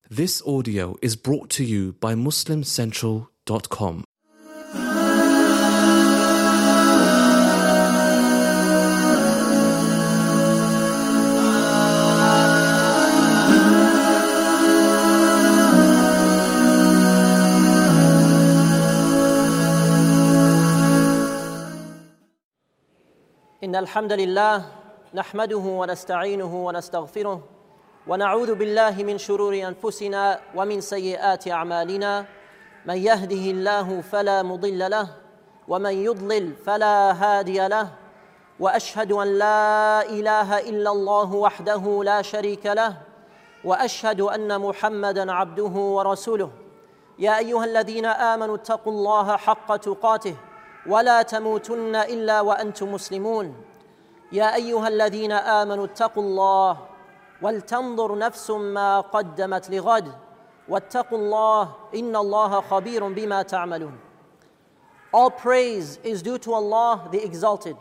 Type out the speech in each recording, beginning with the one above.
This audio is brought to you by MuslimCentral.com. إن الحمد لله نحمده ونستعينه ونستغفره ونعوذ بالله من شرور أنفسنا ومن سيئات أعمالنا من يهده الله فلا مضل له ومن يضلل فلا هادي له وأشهد أن لا إله إلا الله وحده لا شريك له وأشهد أن محمدًا عبده ورسوله يا أيها الذين آمنوا اتقوا الله حق تقاته ولا تموتن إلا وأنتم مسلمون يا أيها الذين آمنوا اتقوا الله ولتنظر نفس ما قدمت لغد واتقوا الله إن الله خبير بما تعملون. All praise is due to Allah the Exalted.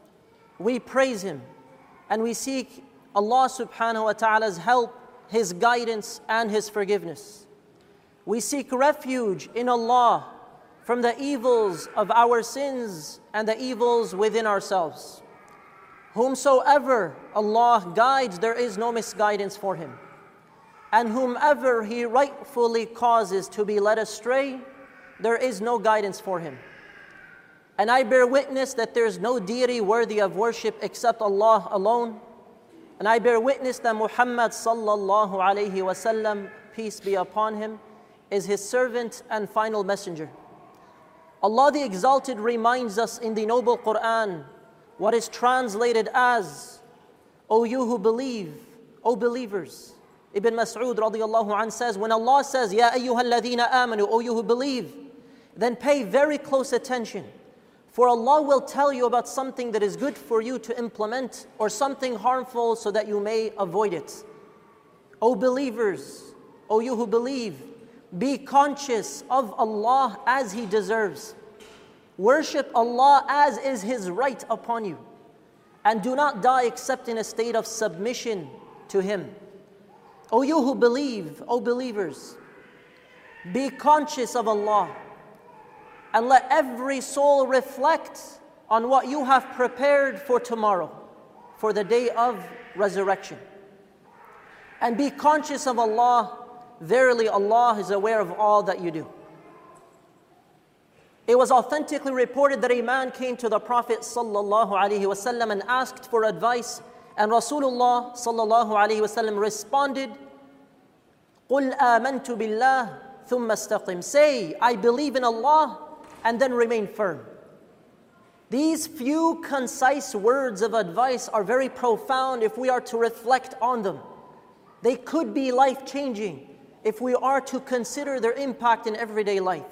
We praise Him and we seek Allah subhanahu wa ta'ala's help, His guidance and His forgiveness. We seek refuge in Allah from the evils of our sins and the evils within ourselves. Whomsoever Allah guides, there is no misguidance for him. And whomever He rightfully causes to be led astray, there is no guidance for him. And I bear witness that there is no deity worthy of worship except Allah alone. And I bear witness that Muhammad sallallahu alayhi wasallam, peace be upon him, is His servant and final messenger. Allah the Exalted reminds us in the noble Quran what is translated as, O you who believe, O believers. Ibn Mas'ud radiyallahu anh says, when Allah says, Ya ayyuhalladhina amanu, O you who believe, then pay very close attention. For Allah will tell you about something that is good for you to implement or something harmful so that you may avoid it. O believers, O you who believe, be conscious of Allah as He deserves. Worship Allah as is His right upon you. And do not die except in a state of submission to Him. O you who believe, O believers, be conscious of Allah. And let every soul reflect on what you have prepared for tomorrow, for the day of resurrection. And be conscious of Allah. Verily Allah is aware of all that you do. It was authentically reported that a man came to the Prophet sallallahu alaihi wasallam and asked for advice, and Rasulullah sallallahu alaihi wasallam responded, "Qul amantu billah thumma istaqim." Say, I believe in Allah, and then remain firm. These few concise words of advice are very profound if we are to reflect on them. They could be life-changing if we are to consider their impact in everyday life.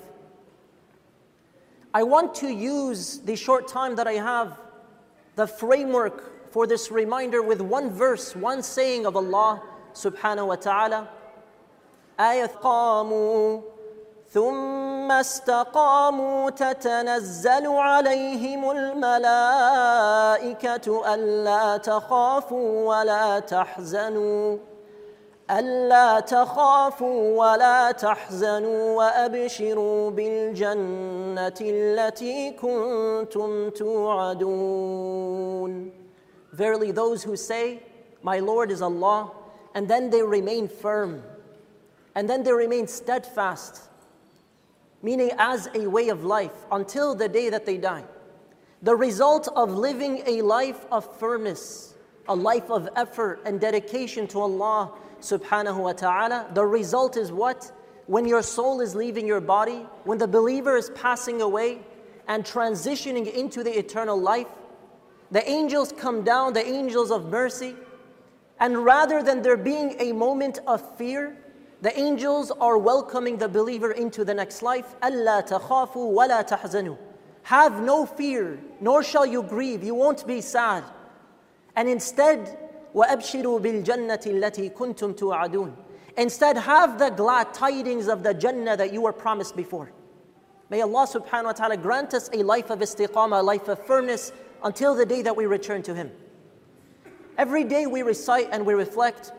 I want to use the short time that I have, the framework for this reminder with one verse, one saying of Allah subhanahu wa ta'ala. أَيَثْقَامُوا ثُمَّ اسْتَقَامُوا تَتَنَزَّلُ عَلَيْهِمُ الْمَلَائِكَةُ أَلَّا تَخَافُوا وَلَا تَحْزَنُوا ألا تخافوا ولا تحزنوا وأبشروا بالجنة التي كنتم توعدون. Verily those who say, my Lord is Allah, and then they remain firm, and then they remain steadfast, meaning as a way of life until the day that they die. The result of living a life of firmness, a life of effort and dedication to Allah subhanahu wa ta'ala, the result is what? When your soul is leaving your body, when the believer is passing away and transitioning into the eternal life, the angels come down, the angels of mercy, and rather than there being a moment of fear, the angels are welcoming the believer into the next life. أَلَّا تَخَافُوا وَلَا تَحْزَنُوا. Have no fear, nor shall you grieve, you won't be sad. And instead, وَأَبْشِرُوا بِالْجَنَّةِ الَّتِي كُنْتُمْ تُوعَدُونَ. Instead, have the glad tidings of the Jannah that you were promised before. May Allah subhanahu wa ta'ala grant us a life of istiqamah, a life of firmness until the day that we return to Him. Every day we recite and we reflect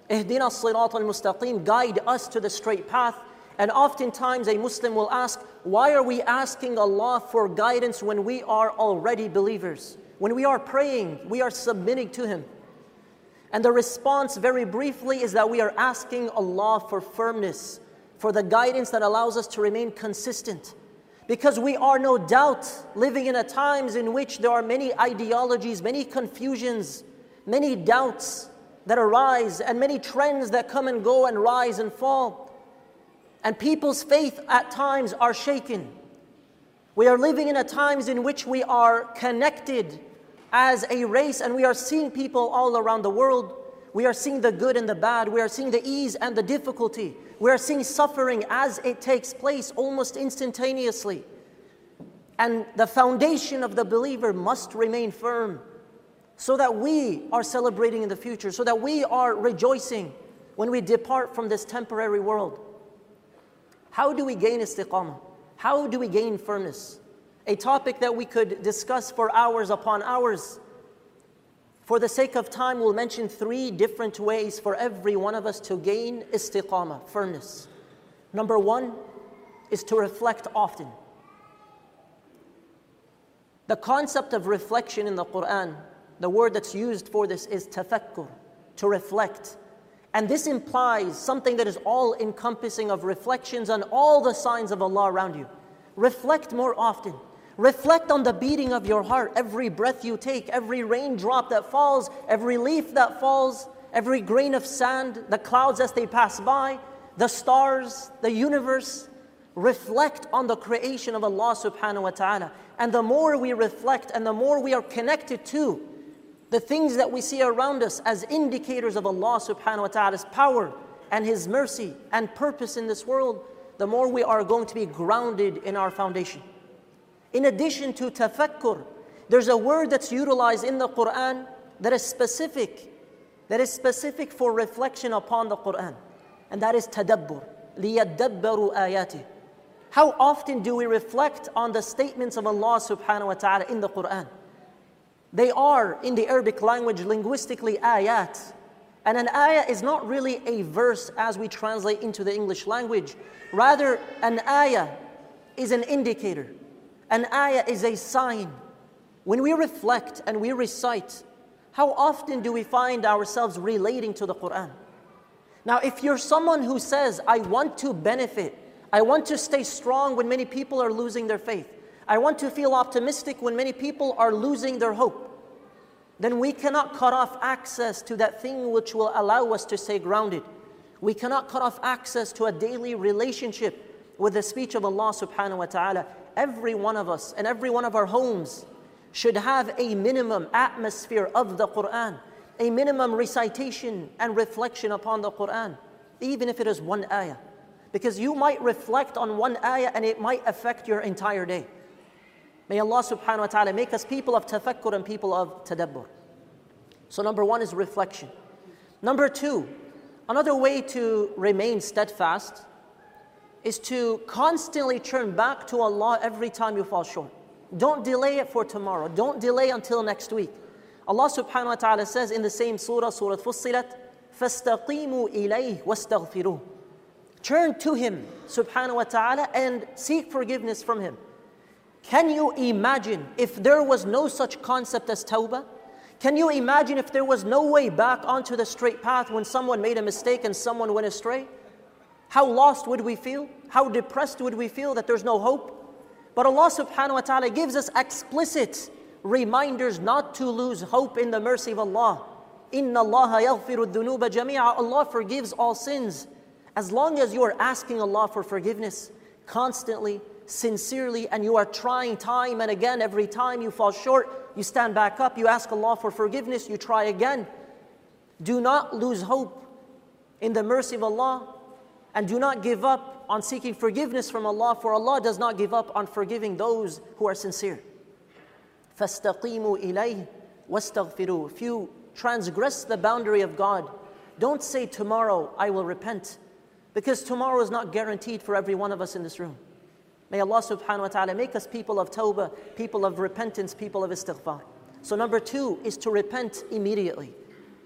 Ihdina as-sirat al-mustaqim, guide us to the straight path. And oftentimes a Muslim will ask, why are we asking Allah for guidance when we are already believers? When we are praying, we are submitting to Him. And the response very briefly is that we are asking Allah for firmness, for the guidance that allows us to remain consistent. Because we are no doubt living in a times in which there are many ideologies, many confusions, many doubts that arise, and many trends that come and go and rise and fall. And people's faith at times are shaken. We are living in a times in which we are connected as a race, and we are seeing people all around the world. We are seeing the good and the bad. We are seeing the ease and the difficulty. We are seeing suffering as it takes place almost instantaneously. And the foundation of the believer must remain firm so that we are celebrating in the future, so that we are rejoicing when we depart from this temporary world. How do we gain istiqamah? How do we gain firmness? A topic that we could discuss for hours upon hours. For the sake of time, we'll mention 3 different ways for every one of us to gain istiqamah, firmness. Number 1 is to reflect often. The concept of reflection in the Quran, the word that's used for this is tafakkur, to reflect. And this implies something that is all-encompassing of reflections on all the signs of Allah around you. Reflect more often. Reflect on the beating of your heart, every breath you take, every raindrop that falls, every leaf that falls, every grain of sand, the clouds as they pass by, the stars, the universe. Reflect on the creation of Allah subhanahu wa ta'ala. And the more we reflect and the more we are connected to the things that we see around us as indicators of Allah subhanahu wa ta'ala's power and His mercy and purpose in this world, the more we are going to be grounded in our foundation. In addition to tafakkur, there's a word that's utilized in the Quran that is specific for reflection upon the Quran. And that is tadabbur. لِيَدَّبَّرُوا آيَاتِهِ. How often do we reflect on the statements of Allah subhanahu wa ta'ala in the Quran? They are, in the Arabic language, linguistically ayat. And an ayah is not really a verse as we translate into the English language. Rather, an ayah is an indicator. An ayah is a sign. When we reflect and we recite, how often do we find ourselves relating to the Quran? Now, if you're someone who says, I want to benefit, I want to stay strong when many people are losing their faith, I want to feel optimistic when many people are losing their hope, then we cannot cut off access to that thing which will allow us to stay grounded. We cannot cut off access to a daily relationship with the speech of Allah subhanahu wa ta'ala. Every one of us and every one of our homes should have a minimum atmosphere of the Quran, a minimum recitation and reflection upon the Quran, even if it is one ayah. Because you might reflect on one ayah and it might affect your entire day. May Allah subhanahu wa ta'ala make us people of tafakkur and people of tadabbur. So number 1 is reflection. Number 2, another way to remain steadfast is to constantly turn back to Allah every time you fall short. Don't delay it for tomorrow. Don't delay until next week. Allah subhanahu wa ta'ala says in the same surah, Surah Fussilat, فَاسْتَقِيمُوا إِلَيْهِ وَاسْتَغْفِرُوهُ. Turn to Him subhanahu wa ta'ala and seek forgiveness from Him. Can you imagine if there was no such concept as tawbah? Can you imagine if there was no way back onto the straight path when someone made a mistake and someone went astray? How lost would we feel? How depressed would we feel that there's no hope? But Allah subhanahu wa ta'ala gives us explicit reminders not to lose hope in the mercy of Allah. إِنَّ اللَّهَ يَغْفِرُ الذُّنُوبَ جَمِيعًا. Allah forgives all sins. As long as you are asking Allah for forgiveness constantly, sincerely, and you are trying time and again, every time you fall short, you stand back up, you ask Allah for forgiveness, you try again. Do not lose hope in the mercy of Allah, and do not give up on seeking forgiveness from Allah, for Allah does not give up on forgiving those who are sincere. فَاسْتَقِيمُوا إِلَيْهِ وَاسْتَغْفِرُوهُ. If you transgress the boundary of God, don't say tomorrow I will repent, because tomorrow is not guaranteed for every one of us in this room. May Allah subhanahu wa ta'ala make us people of tawbah, people of repentance, people of istighfar. So number 2 is to repent immediately.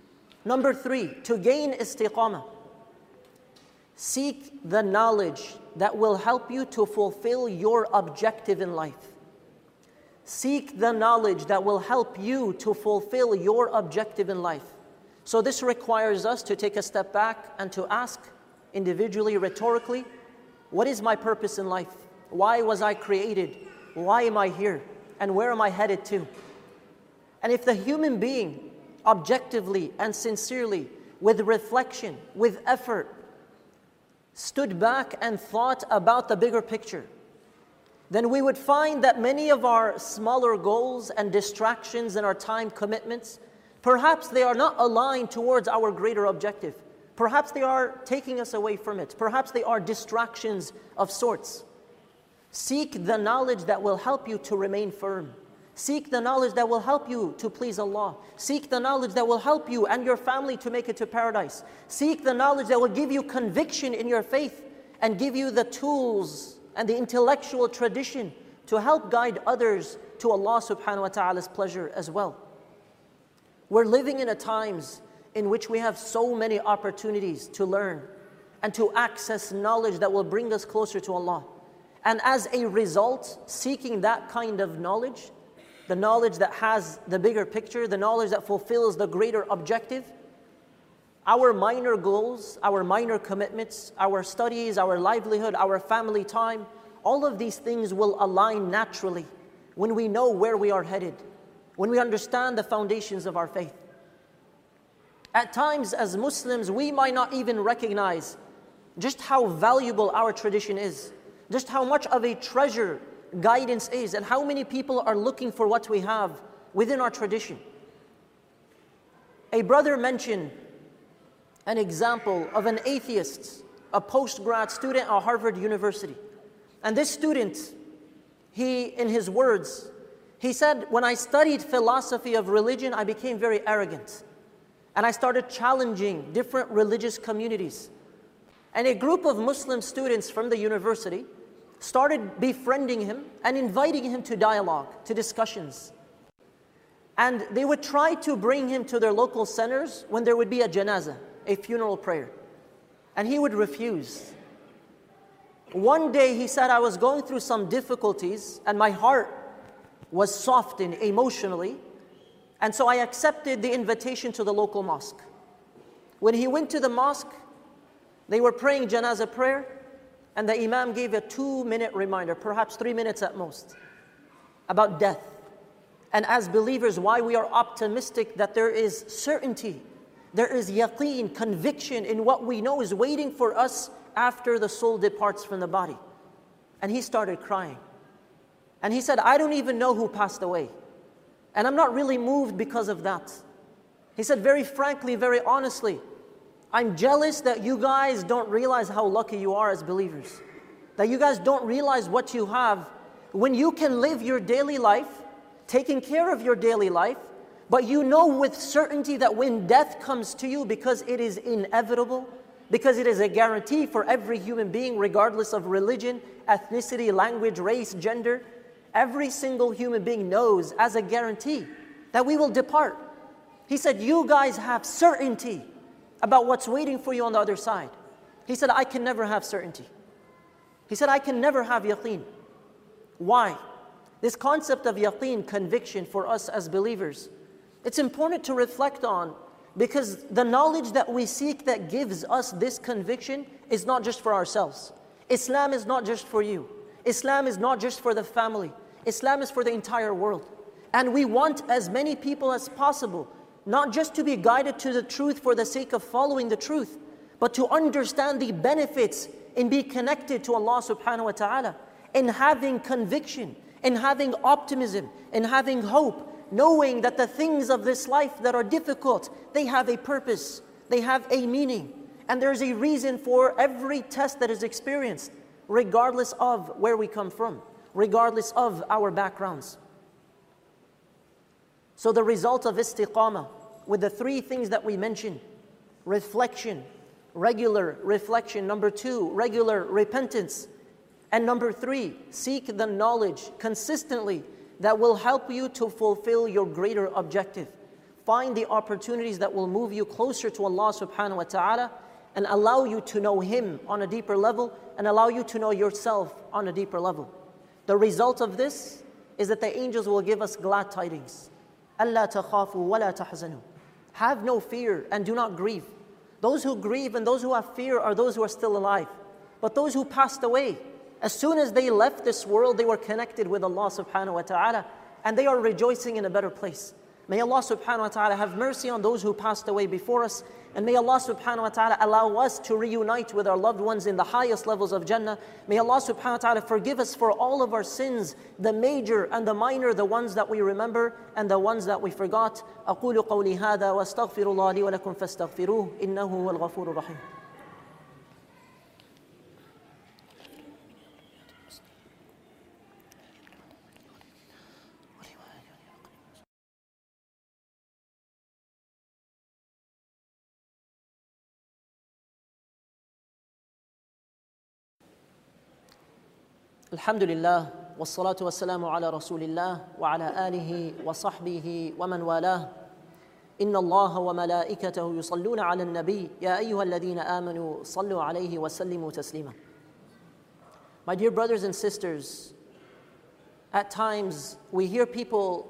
Number 3, to gain istiqamah, seek the knowledge that will help you to fulfill your objective in life. Seek the knowledge that will help you to fulfill your objective in life. So this requires us to take a step back and to ask individually, rhetorically, what is my purpose in life? Why was I created? Why am I here? And where am I headed to? And if the human being, objectively and sincerely, with reflection, with effort, stood back and thought about the bigger picture, then we would find that many of our smaller goals and distractions and our time commitments, perhaps they are not aligned towards our greater objective. Perhaps they are taking us away from it. Perhaps they are distractions of sorts. Seek the knowledge that will help you to remain firm. Seek the knowledge that will help you to please Allah. Seek the knowledge that will help you and your family to make it to paradise. Seek the knowledge that will give you conviction in your faith and give you the tools and the intellectual tradition to help guide others to Allah subhanahu wa ta'ala's pleasure as well. We're living in a times in which we have so many opportunities to learn and to access knowledge that will bring us closer to Allah. And as a result, seeking that kind of knowledge, the knowledge that has the bigger picture, the knowledge that fulfills the greater objective, our minor goals, our minor commitments, our studies, our livelihood, our family time, all of these things will align naturally when we know where we are headed, when we understand the foundations of our faith. At times as Muslims, we might not even recognize just how valuable our tradition is, just how much of a treasure guidance is, and how many people are looking for what we have within our tradition. A brother mentioned an example of an atheist, a post-grad student at Harvard University. And this student, in his words, he said, when I studied philosophy of religion, I became very arrogant. And I started challenging different religious communities. And a group of Muslim students from the university started befriending him and inviting him to dialogue, to discussions. And they would try to bring him to their local centers when there would be a janazah, a funeral prayer. And he would refuse. One day he said, I was going through some difficulties and my heart was softened emotionally. And so I accepted the invitation to the local mosque. When he went to the mosque, they were praying janazah prayer, and the imam gave a 2-minute reminder, perhaps 3 minutes at most, about death. And as believers, why we are optimistic that there is certainty, there is yaqeen, conviction in what we know is waiting for us after the soul departs from the body. And he started crying. And he said, I don't even know who passed away. And I'm not really moved because of that. He said very frankly, very honestly, I'm jealous that you guys don't realize how lucky you are as believers. That you guys don't realize what you have when you can live your daily life, taking care of your daily life, but you know with certainty that when death comes to you, because it is inevitable, because it is a guarantee for every human being, regardless of religion, ethnicity, language, race, gender, every single human being knows as a guarantee that we will depart. He said, you guys have certainty about what's waiting for you on the other side. He said, I can never have certainty. He said, I can never have yaqeen. Why? This concept of yaqeen, conviction for us as believers, it's important to reflect on, because the knowledge that we seek that gives us this conviction is not just for ourselves. Islam is not just for you. Islam is not just for the family. Islam is for the entire world. And we want as many people as possible, not just to be guided to the truth for the sake of following the truth, but to understand the benefits in being connected to Allah subhanahu wa ta'ala, in having conviction, in having optimism, in having hope, knowing that the things of this life that are difficult, they have a purpose, they have a meaning, and there's a reason for every test that is experienced, regardless of where we come from, regardless of our backgrounds. So the result of istiqamah, with the 3 things that we mentioned, reflection, regular reflection. Number 2, regular repentance. And number 3, seek the knowledge consistently that will help you to fulfill your greater objective. find the opportunities that will move you closer to Allah subhanahu wa ta'ala and allow you to know Him on a deeper level and allow you to know yourself on a deeper level. The result of this is that the angels will give us glad tidings. أَلَّا تَخَافُوا وَلَا تَحْزَنُوا. Have no fear and do not grieve. Those who grieve and those who have fear are those who are still alive. But those who passed away, as soon as they left this world, they were connected with Allah subhanahu wa ta'ala and they are rejoicing in a better place. May Allah subhanahu wa ta'ala have mercy on those who passed away before us, and may Allah subhanahu wa ta'ala allow us to reunite with our loved ones in the highest levels of Jannah. May Allah subhanahu wa ta'ala forgive us for all of our sins, the major and the minor, the ones that we remember and the ones that we forgot. أقول قولي هذا واستغفر الله لي ولكم فاستغفروه إنه هو الغفور الرحيم. الحمد لله والصلاة والسلام على رسول الله وعلى آله وصحبه ومن والاه إن الله وملائكته يصلون على النبي يا أيها الذين آمنوا صلوا عليه وسلموا تسليما. My dear brothers and sisters, at times we hear people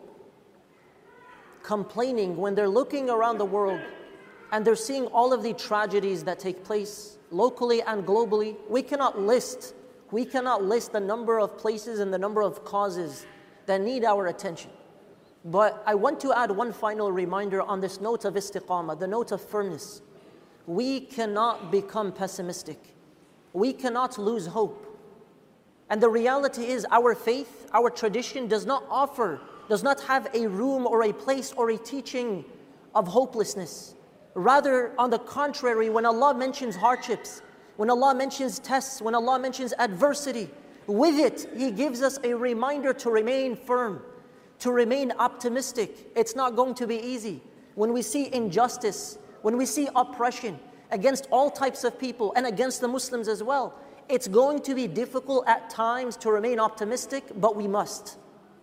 complaining when they're looking around the world and they're seeing all of the tragedies that take place locally and globally. We cannot list the number of places and the number of causes that need our attention. But I want to add one final reminder on this note of istiqamah, the note of firmness. We cannot become pessimistic. We cannot lose hope. And the reality is our faith, our tradition does not have a room or a place or a teaching of hopelessness. Rather, on the contrary, when Allah mentions hardships, when Allah mentions tests, when Allah mentions adversity, with it, He gives us a reminder to remain firm, to remain optimistic. It's not going to be easy. When we see injustice, when we see oppression against all types of people and against the Muslims as well, it's going to be difficult at times to remain optimistic, but we must.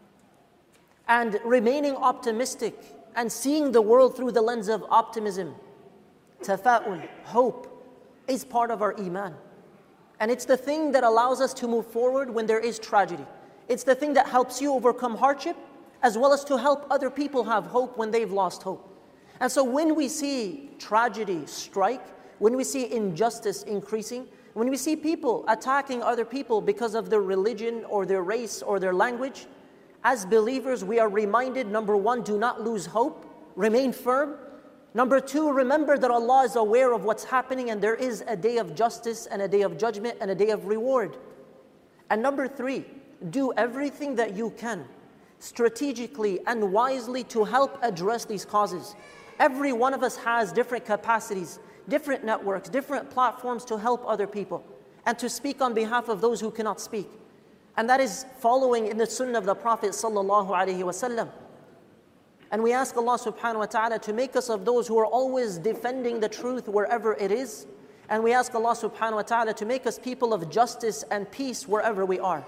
And remaining optimistic and seeing the world through the lens of optimism, tafa'ul, hope, is part of our iman. And it's the thing that allows us to move forward when there is tragedy. It's the thing that helps you overcome hardship, as well as to help other people have hope when they've lost hope. And so when we see tragedy strike, when we see injustice increasing, when we see people attacking other people because of their religion or their race or their language, as believers we are reminded, number one, do not lose hope, remain firm. Number two, remember that Allah is aware of what's happening and there is a day of justice and a day of judgment and a day of reward. And number three, do everything that you can strategically and wisely to help address these causes. Every one of us has different capacities, different networks, different platforms to help other people and to speak on behalf of those who cannot speak. And that is following in the sunnah of the Prophet sallallahu alaihi wasallam. And we ask Allah subhanahu wa ta'ala to make us of those who are always defending the truth wherever it is. And we ask Allah subhanahu wa ta'ala to make us people of justice and peace wherever we are.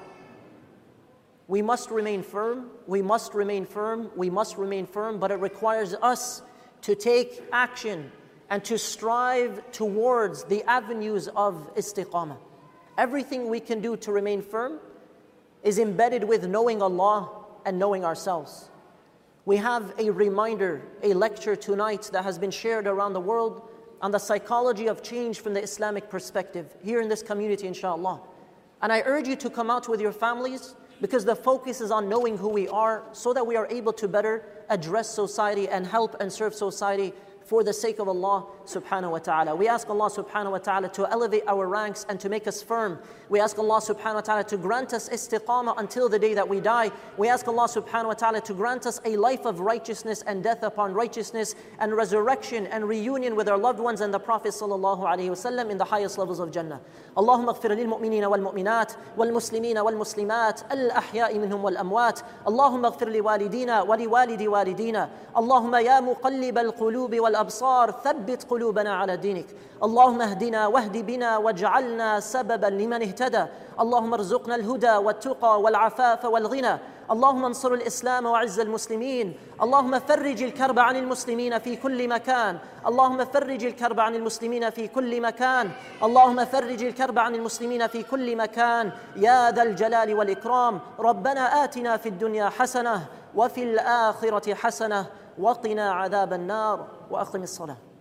We must remain firm, we must remain firm, we must remain firm, but it requires us to take action and to strive towards the avenues of istiqamah. Everything we can do to remain firm is embedded with knowing Allah and knowing ourselves. We have a reminder, a lecture tonight that has been shared around the world on the psychology of change from the Islamic perspective here in this community, inshallah. And I urge you to come out with your families because the focus is on knowing who we are so that we are able to better address society and help and serve society for the sake of Allah subhanahu wa ta'ala. We ask Allah subhanahu wa ta'ala to elevate our ranks and to make us firm. We ask Allah subhanahu wa ta'ala to grant us istiqamah until the day that we die. We ask Allah subhanahu wa ta'ala to grant us a life of righteousness and death upon righteousness and resurrection and reunion with our loved ones and the Prophet sallallahu alayhi wa sallam in the highest levels of Jannah. Allahumma aghfir lil mu'minina wal mu'minat wal muslimina wal muslimat al ahya'i minhum wal amwat. Allahumma aghfir li walidina wa li walidi walidina. Allahumma ya muqallib al qulubi wal الأبصار ثبت قلوبنا على دينك اللهم اهدنا واهد بنا واجعلنا سببا لمن اهتدى اللهم ارزقنا الهدى والتقى والعفاف والغنى اللهم انصر الإسلام وعز المسلمين. اللهم فرج الكرب عن المسلمين في كل مكان. اللهم فرج الكرب عن المسلمين في كل مكان. اللهم فرج الكرب عن المسلمين في كل مكان يا ذا الجلال والإكرام. ربنا آتنا في الدنيا حسنة وفي الآخرة حسنة وقنا عذاب النار. وأقم الصلاة.